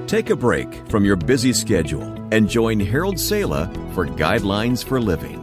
Take a break from your busy schedule and join Harold Sala for Guidelines for Living.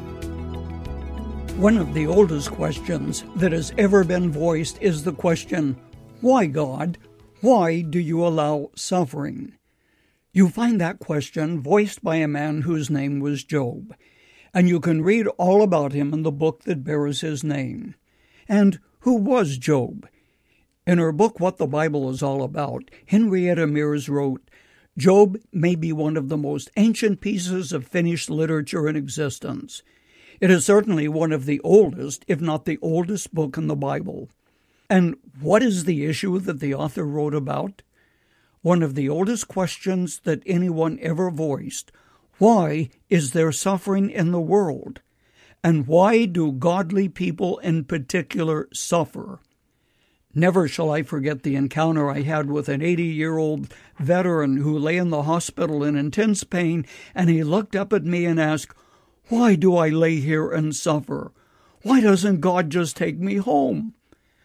One of the oldest questions that has ever been voiced is the question, why, God? Why do you allow suffering? You find that question voiced by a man whose name was Job, and you can read all about him in the book that bears his name. And who was Job? In her book, What the Bible is All About, Henrietta Mears wrote, Job may be one of the most ancient pieces of finished literature in existence. It is certainly one of the oldest, if not the oldest book in the Bible. And what is the issue that the author wrote about? One of the oldest questions that anyone ever voiced. Why is there suffering in the world? And why do godly people in particular suffer? Never shall I forget the encounter I had with an 80-year-old veteran who lay in the hospital in intense pain, and he looked up at me and asked, why do I lay here and suffer? Why doesn't God just take me home?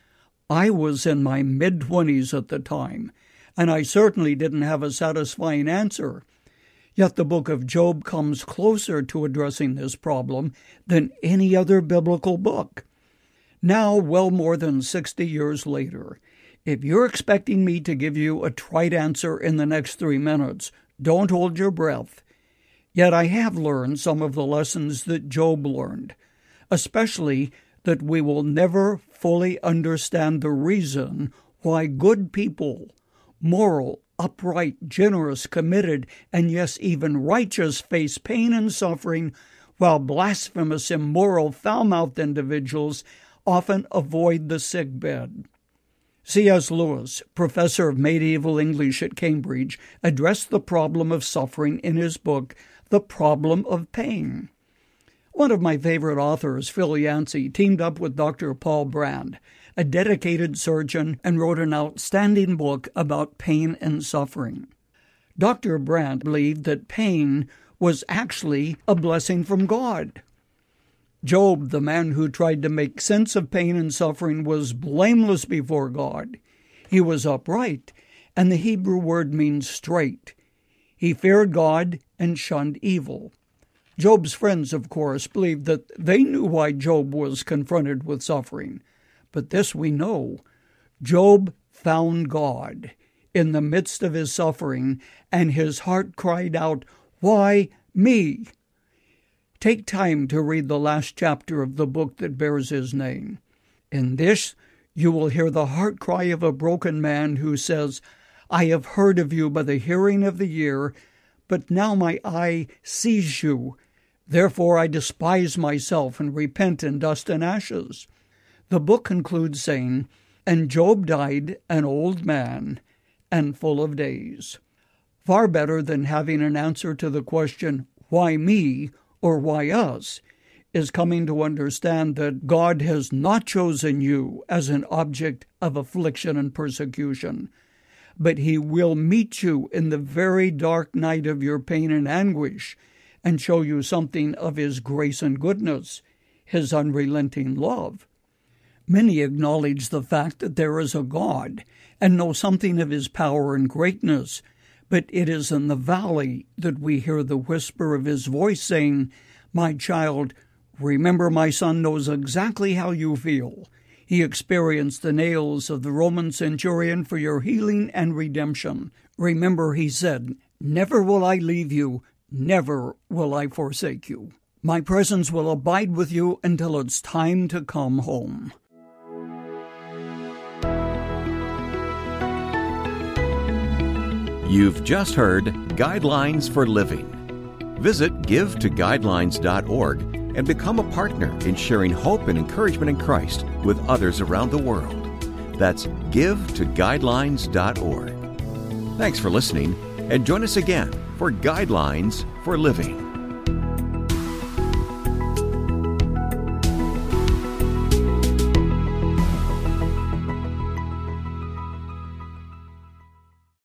I was in my mid-20s at the time, and I certainly didn't have a satisfying answer. Yet the book of Job comes closer to addressing this problem than any other biblical book. Now, well more than 60 years later, if you're expecting me to give you a trite answer in the next 3 minutes, don't hold your breath. Yet I have learned some of the lessons that Job learned, especially that we will never fully understand the reason why good people, moral, upright, generous, committed, and yes, even righteous, face pain and suffering, while blasphemous, immoral, foul-mouthed individuals often avoid the sick bed. C.S. Lewis, professor of medieval English at Cambridge, addressed the problem of suffering in his book, The Problem of Pain. One of my favorite authors, Phil Yancey, teamed up with Dr. Paul Brand, a dedicated surgeon, and wrote an outstanding book about pain and suffering. Dr. Brand believed that pain was actually a blessing from God. Job, the man who tried to make sense of pain and suffering, was blameless before God. He was upright, and the Hebrew word means straight. He feared God and shunned evil. Job's friends, of course, believed that they knew why Job was confronted with suffering. But this we know. Job found God in the midst of his suffering, and his heart cried out, "Why me?" Take time to read the last chapter of the book that bears his name. In this, you will hear the heart cry of a broken man who says, "I have heard of you by the hearing of the ear, but now my eye sees you. Therefore I despise myself and repent in dust and ashes." The book concludes saying, "And Job died an old man and full of days." Far better than having an answer to the question, why me or why us, is coming to understand that God has not chosen you as an object of affliction and persecution, but He will meet you in the very dark night of your pain and anguish and show you something of His grace and goodness, His unrelenting love. Many acknowledge the fact that there is a God and know something of His power and greatness, but it is in the valley that we hear the whisper of His voice saying, "My child, remember my son knows exactly how you feel. He experienced the nails of the Roman centurion for your healing and redemption. Remember, He said, 'Never will I leave you, never will I forsake you. My presence will abide with you until it's time to come home.'" You've just heard Guidelines for Living. Visit givetoguidelines.org and become a partner in sharing hope and encouragement in Christ with others around the world. That's givetoguidelines.org. Thanks for listening, and join us again for Guidelines for Living.